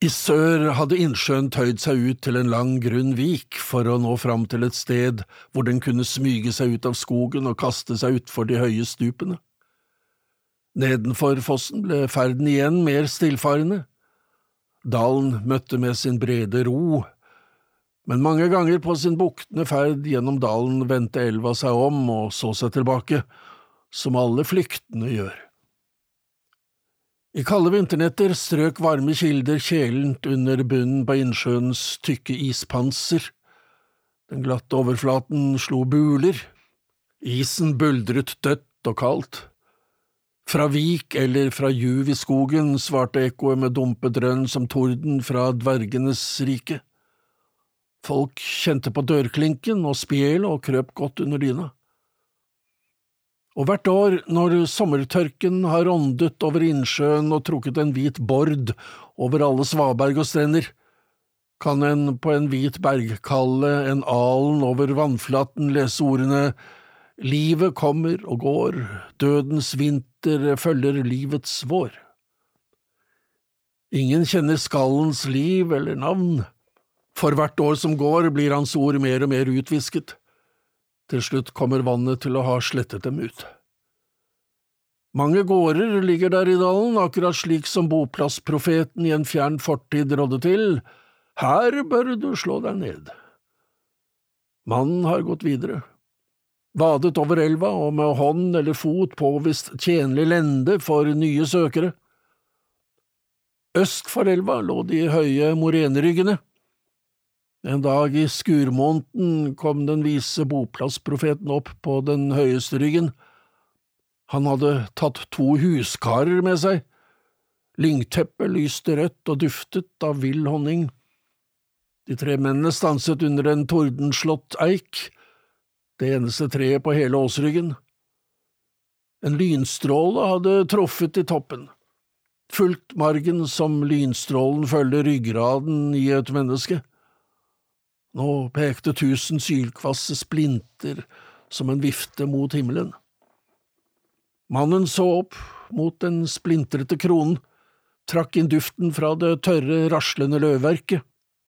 I sør hadde innsjøen tøyd seg ut til en lang, grunn vik for å nå fram til et sted hvor den kunne smyge seg ut av skogen og kaste seg utfor de høye stupene. Nedenfor fossen ble ferden igjen mer stillfarende. Dalen møtte med sin brede ro, men mange ganger på sin buktende ferd gjennom dalen vendte elva seg om og så seg tilbake, som alle flyktende gjør. I kalde vinternetter strøk varme kilder kjelent under bunnen på innsjøens tykke ispanser. Den glatte overflaten slo buler. Isen buldret dødt og kaldt. Fra vik eller fra juv i skogen svarte ekkoet med dumpedrønn som torden fra dvergenes rike. Folk kjente på dørklinken og spjel og krøp godt under dyna. Og hvert år, når sommertørken har åndet over innsjøen og trukket en hvit bord over alle svaberg og strender, kan en på en hvit bergkalle en alen over vannflaten lese ordene «Livet kommer og går, dødens vinter følger livets vår». Ingen kjenner skallens liv eller navn. For hvert år som går blir hans ord mer og mer utvisket. Til slutt kommer vannet til å ha slettet dem ut. Mange gårder ligger der i dalen, akkurat slik som boplassprofeten i en fjern fortid rådde til. Her bør du slå deg ned. Mannen har gått videre. Vadet over elva og med hånd eller fot påvist tjenlig lende for nye søkere. Øst for elva lå de høye moreneryggene. En dag i skurmåneden kom den vise boplassprofeten opp på den høyeste ryggen. Han hadde tatt 2 huskarer med seg. Lyngteppet lyste rødt og duftet av vill honning. De 3 mennene stanset under en tordenslått eik, det eneste treet på hele åsryggen. En lynstråle hadde truffet i toppen, fulgt margen som lynstrålen følger ryggraden i et menneske. Nå pekte 1000 sylkvasse splinter som en vifte mot himmelen. Mannen så opp mot den splintrete kronen, trakk inn duften fra det tørre, raslende løvverket.